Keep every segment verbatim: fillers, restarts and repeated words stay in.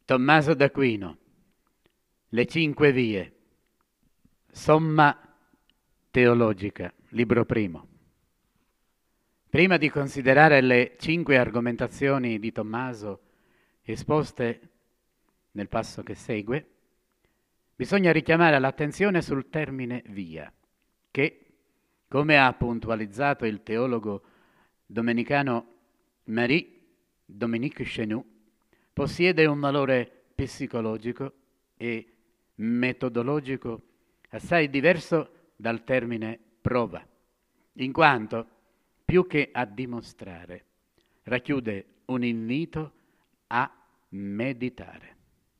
Tommaso d'Aquino, Le cinque vie, somma teologica, libro primo. Prima di considerare le cinque argomentazioni di Tommaso esposte nel passo che segue, bisogna richiamare l'attenzione sul termine via, che, come ha puntualizzato il teologo domenicano Marie Dominique Chenu, possiede un valore psicologico e metodologico assai diverso dal termine prova, in quanto, più che a dimostrare, racchiude un invito a meditare.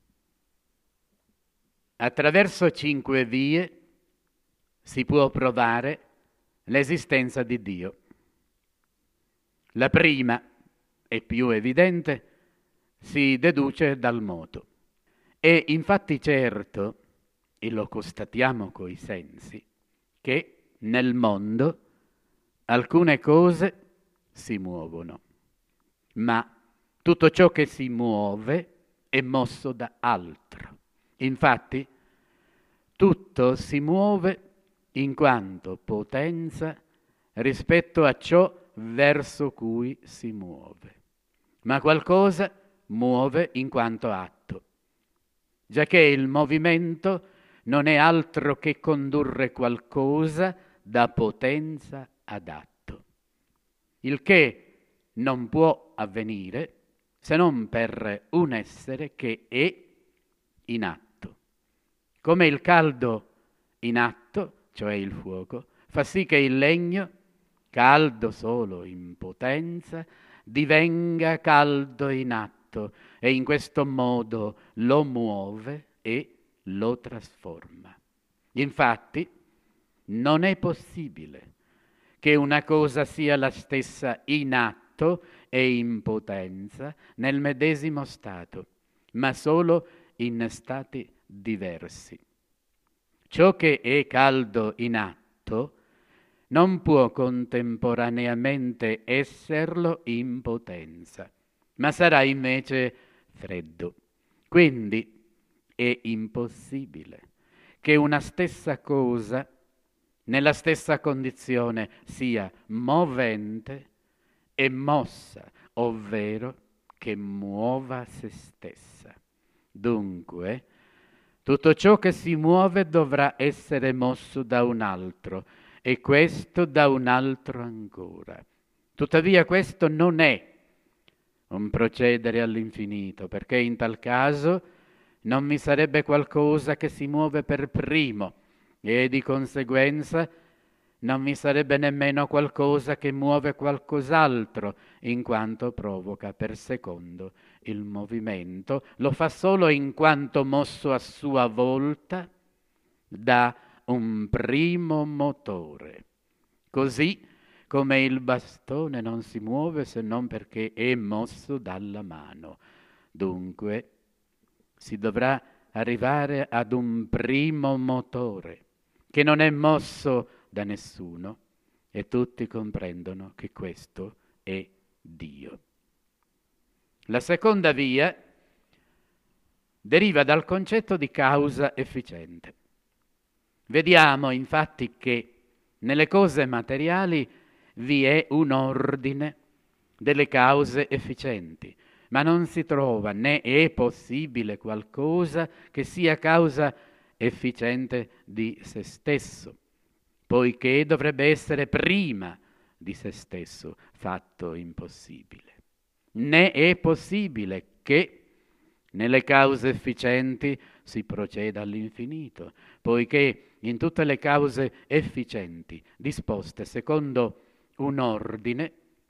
Attraverso cinque vie si può provare l'esistenza di Dio. La prima e più evidente si deduce dal moto. È infatti certo, e lo constatiamo coi sensi, che nel mondo alcune cose si muovono, ma tutto ciò che si muove è mosso da altro. Infatti, tutto si muove in quanto potenza rispetto a ciò verso cui si muove, ma qualcosa muove in quanto atto, giacché il movimento non è altro che condurre qualcosa da potenza ad atto, il che non può avvenire se non per un essere che è in atto. Come il caldo in atto, cioè il fuoco, fa sì che il legno, caldo solo in potenza, divenga caldo in atto e in questo modo lo muove e lo trasforma. Infatti, non è possibile che una cosa sia la stessa in atto e in potenza nel medesimo stato, ma solo in stati diversi. Ciò che è caldo in atto non può contemporaneamente esserlo in potenza, ma sarà invece freddo. Quindi è impossibile che una stessa cosa nella stessa condizione sia movente e mossa, ovvero che muova se stessa. Dunque, tutto ciò che si muove dovrà essere mosso da un altro, e questo da un altro ancora. Tuttavia questo non è un procedere all'infinito, perché in tal caso non vi sarebbe qualcosa che si muove per primo, e di conseguenza non vi sarebbe nemmeno qualcosa che muove qualcos'altro, in quanto provoca per secondo il movimento, lo fa solo in quanto mosso a sua volta da un primo motore. Così come il bastone non si muove se non perché è mosso dalla mano. Dunque si dovrà arrivare ad un primo motore che non è mosso da nessuno, e tutti comprendono che questo è Dio. La seconda via deriva dal concetto di causa efficiente. Vediamo infatti che nelle cose materiali vi è un ordine delle cause efficienti, ma non si trova né è possibile qualcosa che sia causa efficiente di se stesso, poiché dovrebbe essere prima di se stesso, fatto impossibile. Né è possibile che nelle cause efficienti si proceda all'infinito, poiché in tutte le cause efficienti, disposte secondo un ordine,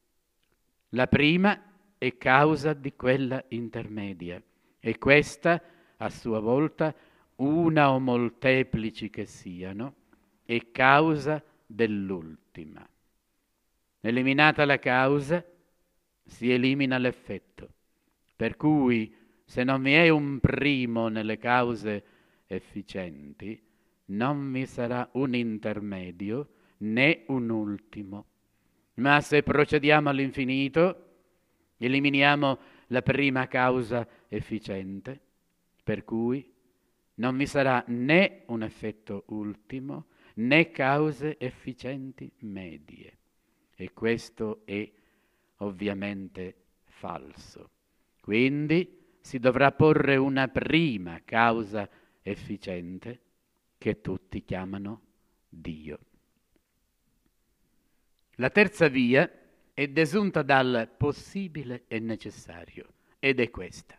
la prima è causa di quella intermedia, e questa, a sua volta, una o molteplici che siano, è causa dell'ultima. Eliminata la causa, si elimina l'effetto, per cui se non vi è un primo nelle cause efficienti, non vi sarà un intermedio né un ultimo. Ma se procediamo all'infinito, eliminiamo la prima causa efficiente, per cui non vi sarà né un effetto ultimo né cause efficienti medie. E questo è ovviamente falso. Quindi si dovrà porre una prima causa efficiente che tutti chiamano Dio. La terza via è desunta dal possibile e necessario, ed è questa.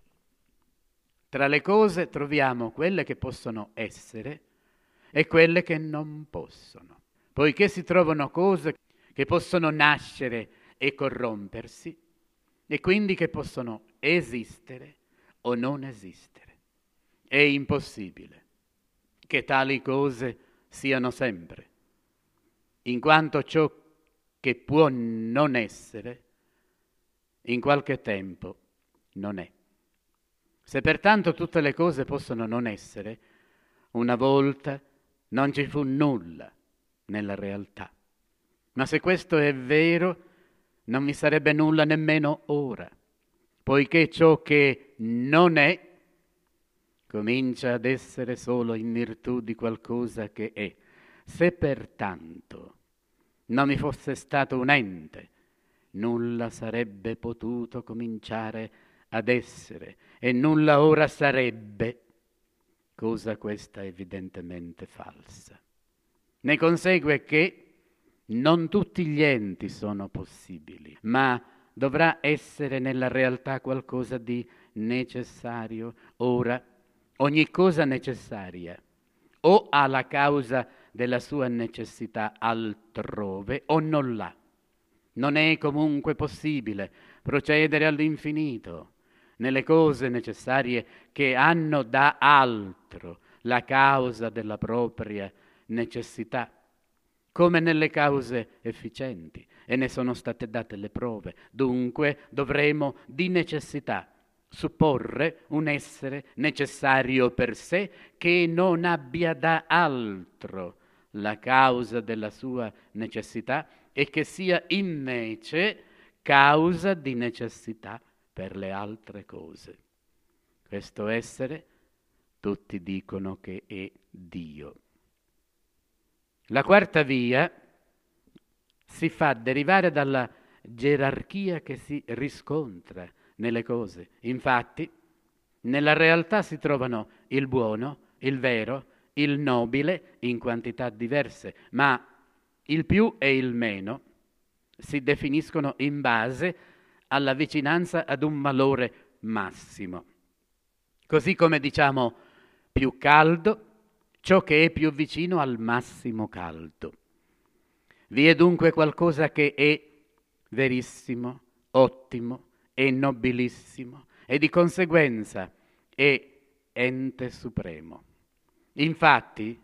Tra le cose troviamo quelle che possono essere e quelle che non possono, poiché si trovano cose che possono nascere e corrompersi, e quindi che possono esistere o non esistere. È impossibile che tali cose siano sempre, in quanto ciò che può non essere, in qualche tempo non è. Se pertanto tutte le cose possono non essere, una volta non ci fu nulla nella realtà. Ma se questo è vero, non vi sarebbe nulla nemmeno ora, poiché ciò che non è comincia ad essere solo in virtù di qualcosa che è. Se pertanto non vi fosse stato un ente, nulla sarebbe potuto cominciare ad essere, e nulla ora sarebbe, cosa questa evidentemente falsa. Ne consegue che non tutti gli enti sono possibili, ma dovrà essere nella realtà qualcosa di necessario. Ora, ogni cosa necessaria o ha la causa della sua necessità altrove o non l'ha. Non è comunque possibile procedere all'infinito nelle cose necessarie che hanno da altro la causa della propria necessità, come nelle cause efficienti, e ne sono state date le prove. Dunque dovremo di necessità supporre un essere necessario per sé che non abbia da altro la causa della sua necessità e che sia invece causa di necessità per le altre cose. Questo essere tutti dicono che è Dio. La quarta via si fa derivare dalla gerarchia che si riscontra nelle cose. Infatti, nella realtà si trovano il buono, il vero, il nobile in quantità diverse, ma il più e il meno si definiscono in base alla vicinanza ad un valore massimo. Così come diciamo più caldo, ciò che è più vicino al massimo caldo. Vi è dunque qualcosa che è verissimo, ottimo e nobilissimo e di conseguenza è ente supremo. Infatti,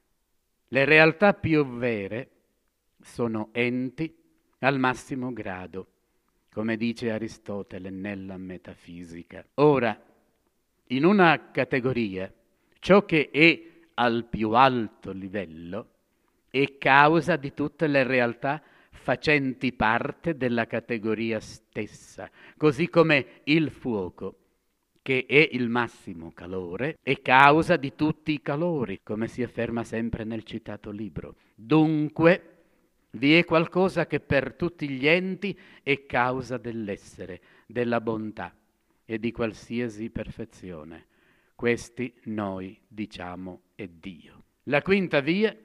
le realtà più vere sono enti al massimo grado, come dice Aristotele nella Metafisica. Ora, in una categoria, ciò che è al più alto livello è causa di tutte le realtà facenti parte della categoria stessa, così come il fuoco, che è il massimo calore, è causa di tutti i calori, come si afferma sempre nel citato libro. Dunque, vi è qualcosa che per tutti gli enti è causa dell'essere, della bontà e di qualsiasi perfezione. Questi noi diciamo è Dio. La quinta via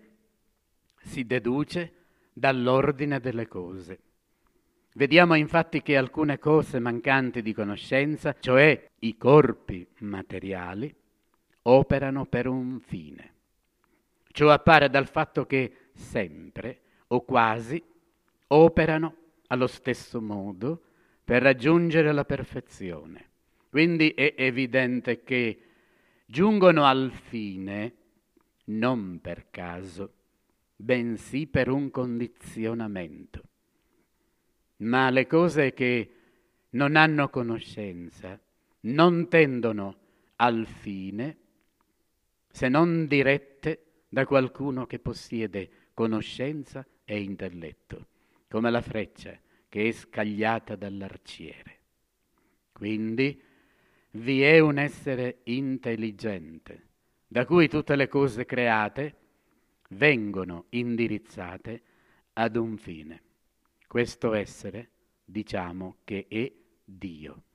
si deduce dall'ordine delle cose. Vediamo infatti che alcune cose mancanti di conoscenza, cioè i corpi materiali, operano per un fine. Ciò appare dal fatto che sempre o quasi operano allo stesso modo per raggiungere la perfezione. Quindi è evidente che giungono al fine non per caso, bensì per un condizionamento. Ma le cose che non hanno conoscenza non tendono al fine se non dirette da qualcuno che possiede conoscenza e intelletto, come la freccia che è scagliata dall'arciere. Quindi vi è un essere intelligente, da cui tutte le cose create vengono indirizzate ad un fine. Questo essere, diciamo che è Dio.